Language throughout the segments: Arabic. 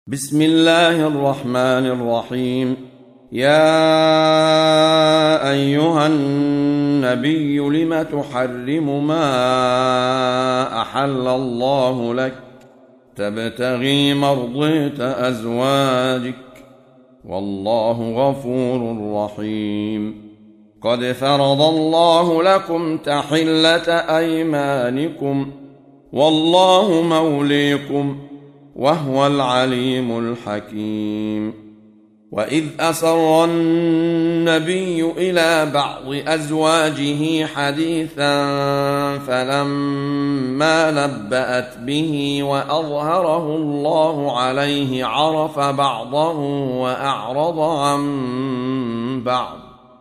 بسم الله الرحمن الرحيم. يا أيها النبي لم تحرم ما أحل الله لك تبتغي مرضية أزواجك والله غفور رحيم. قد فرض الله لكم تحلة أيمانكم والله موليكم وهو العليم الحكيم. وإذ أسر النبي إلى بعض أزواجه حديثا فلما نبأت به وأظهره الله عليه عرف بعضه وأعرض عن بعض،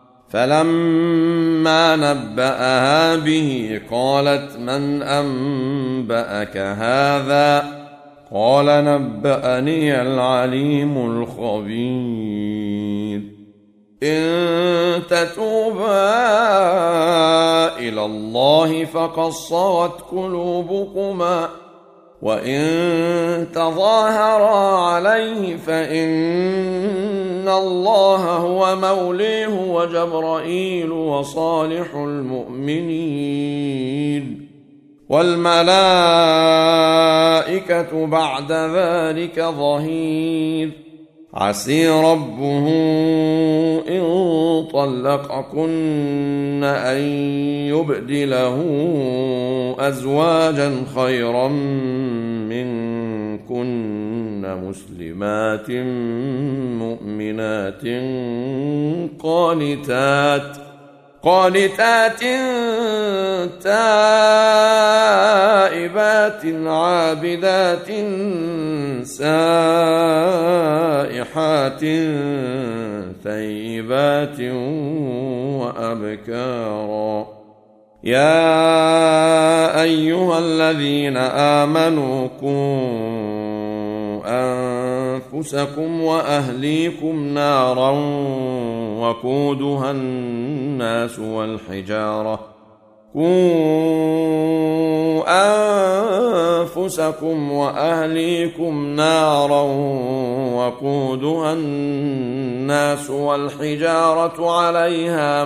فلما نبأها به قالت من أنبأك هذا؟ قال نبأني العليم الخبير. إن تتوبا إلى الله فقد صغت قلوبكما وإن تظاهرا عليه فإن الله هو موليه وجبرائيل وصالح المؤمنين والملائكة بعد ذلك ظهير. عسي ربه إن طلقكن أن يبدله أزواجا خيرا منكن مسلمات مؤمنات قانتات تائبات عابدات سائحات ثيبات وأبكارا. يا أيها الذين آمنوا قوا أنفسكم وأهليكم نارا وقودها الناس والحجارة أنفسكم وأهليكم نارا وقودها الناس والحجارة عليها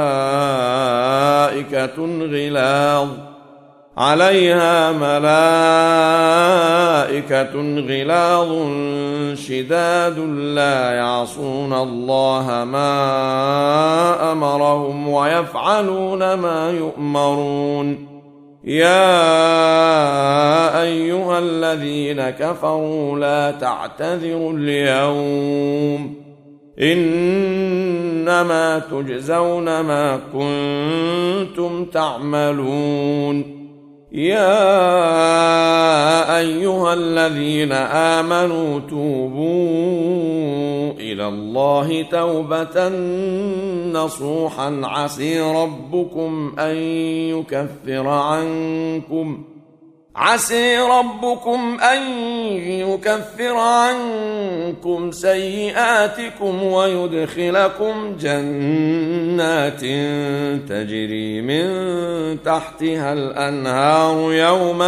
ملائكة غلاظ شداد لا يعصون الله ما أمرهم ويفعلون ما يؤمرون. يا أيها الذين كفروا لا تعتذروا اليوم إنما تجزون ما كنتم تعملون. يا أيها الذين آمنوا توبوا إلى الله توبة نصوحا عسي ربكم أن يكفر عنكم سيئاتكم ويدخلكم جنات تجري من تحتها الأنهار يوم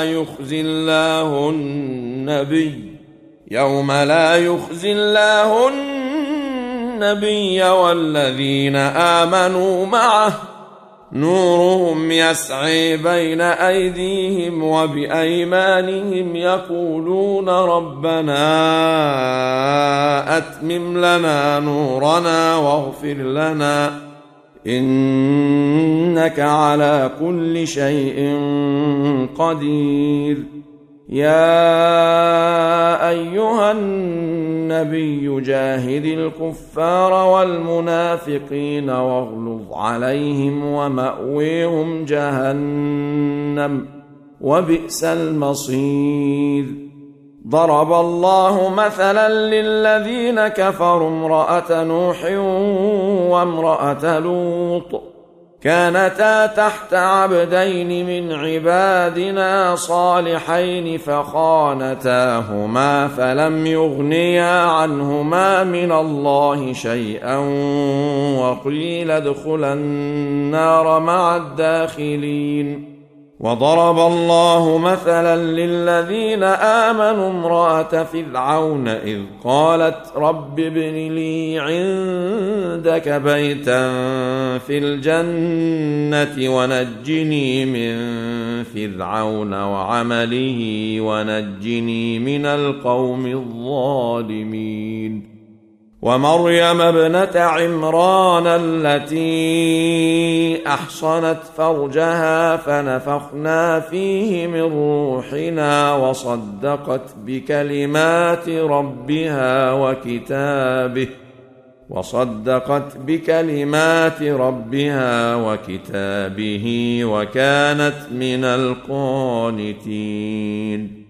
لا يخزي الله النبي والذين آمنوا معه نورهم يسعي بين أيديهم وبأيمانهم يقولون ربنا أتمم لنا نورنا واغفر لنا إنك على كل شيء قدير. يا أيها النبي جاهد الكفار والمنافقين واغلظ عليهم ومأويهم جهنم وبئس المصير. ضرب الله مثلا للذين كفروا امرأة نوح وامرأة لوط كانتا تحت عبدين من عبادنا صالحين فخانتاهما فلم يغنيا عنهما من الله شيئا وقيل ادخلا النار مع الداخلين. وضرب الله مثلا للذين آمنوا امرأة فرعون إذ قالت رب ابن لي عندك بيتا في الجنة ونجني من فرعون وعمله ونجني من القوم الظالمين ومريم ابنة عمران التي أحصنت فرجها فنفخنا فيه من روحنا وصدقت بكلمات ربها وكتابه وكانت من القانتين